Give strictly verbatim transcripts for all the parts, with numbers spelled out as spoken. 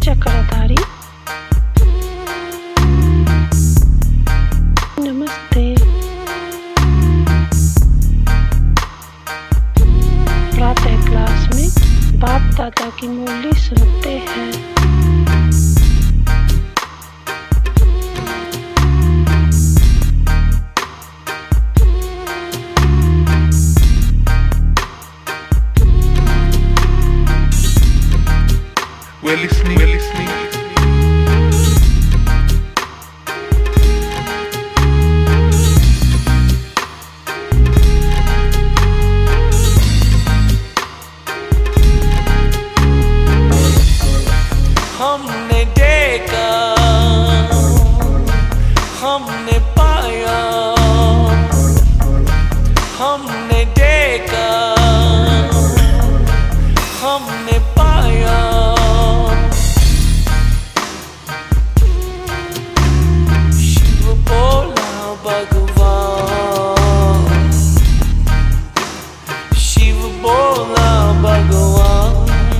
चक्रधारी। नमस्ते। प्रातः क्लास में बाप दादा की मुरली सुनते हैं। We're listening, we're listening. हमने देखा, हमने पाया, हमने देखा, हमने पाया। शिव बोला भगवान, शिव बोला भगवान।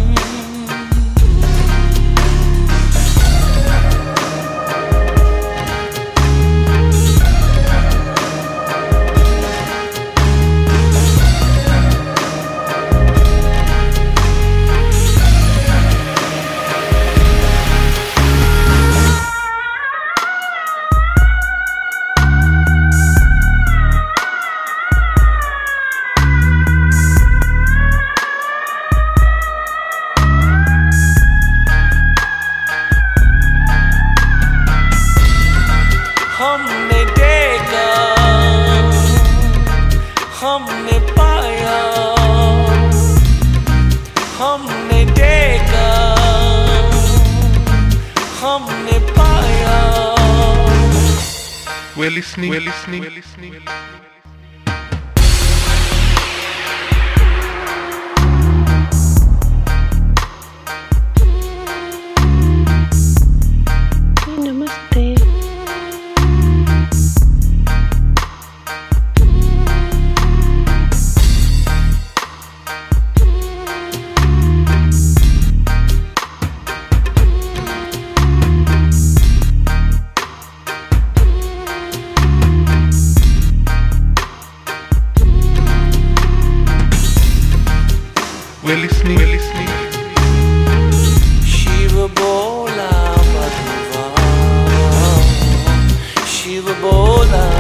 हमने देखा, हमने पाया, हमने देखा, हमने पाया। We're listening, we're listening, we're listening. नमस्ते। We're listening, we're listening. Shiv बोला भगवान, शिव बोला